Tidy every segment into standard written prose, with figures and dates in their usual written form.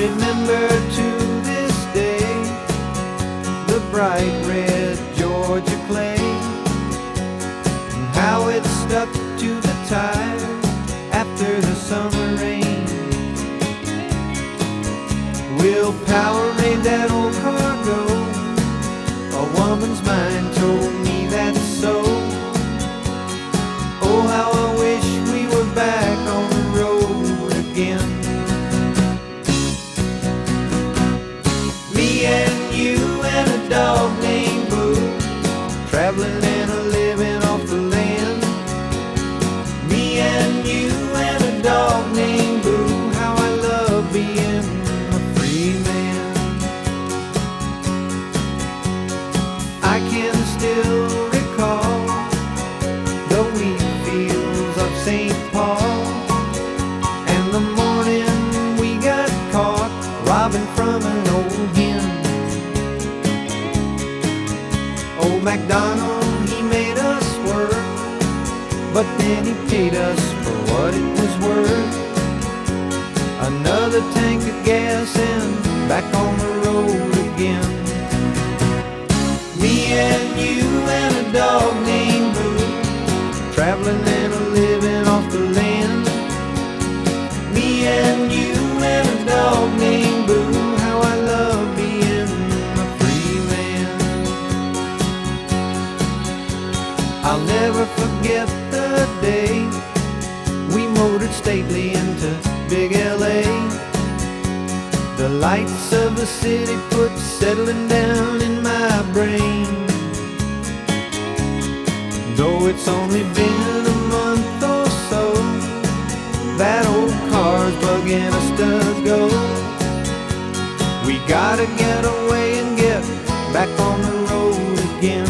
remember to this day the bright red Georgia clay, and how it stuck to the tire after the summer rain. Willpower made that old car go. A woman's mind told me that's so. Oh, how I wish we were back on the road again. Me and you and a dog named Boo, traveling and a living off the land. Me and you and a dog named Boo, how I love being a free man. I can still recall the wheat fields of St. Paul, and the morning we got caught robbing from an old hen. Old MacDonald, he made us work, but then he paid us for what it was worth. Another tank of gas and back on the road again. Me and you and a dog named Boo, traveling and a living off the land. Me and you and a dog named Boo, how I love being a free man. I'll never forget the day we motored stately into big LA. The lights of the city put settling down in my brain. Though it's only been a month or so, that old car's bugging us to go. We gotta get away and get back on the road again.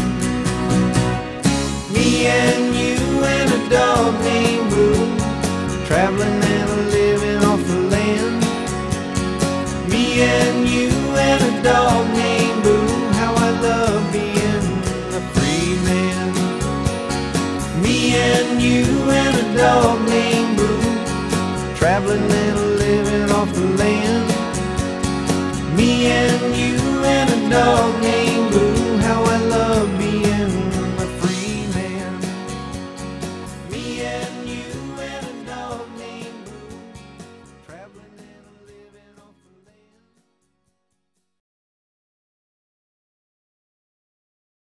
Me and you and a dog named Boo, traveling and a living off the land. Me and you and a dog named Boo, how I love being a free man. Me and you and a dog named Boo, traveling and a living off the land. Me and you and a dog